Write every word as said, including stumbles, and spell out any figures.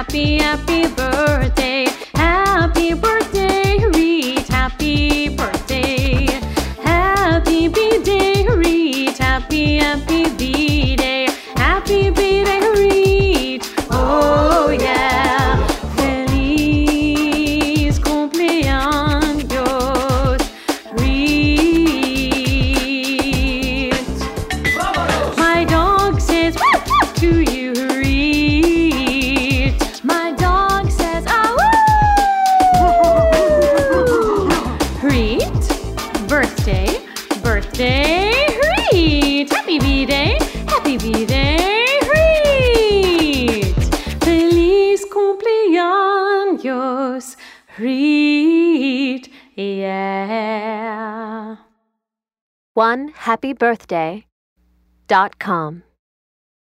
Happy, happy birthday. Happy birthday, Reed. Happy birthday. Happy B-Day, Reed. Happy, happy B-Day. Happy B-Day, Reed. Oh, yeah. Feliz cumpleaños, Reed. My dog says to you, Reed. My dog says, ah, woo! Reed, birthday, birthday, Reed. Happy B-Day, happy B-Day, Reed. Feliz cumpleaños, Reed. Yeah. one happy birthday dot com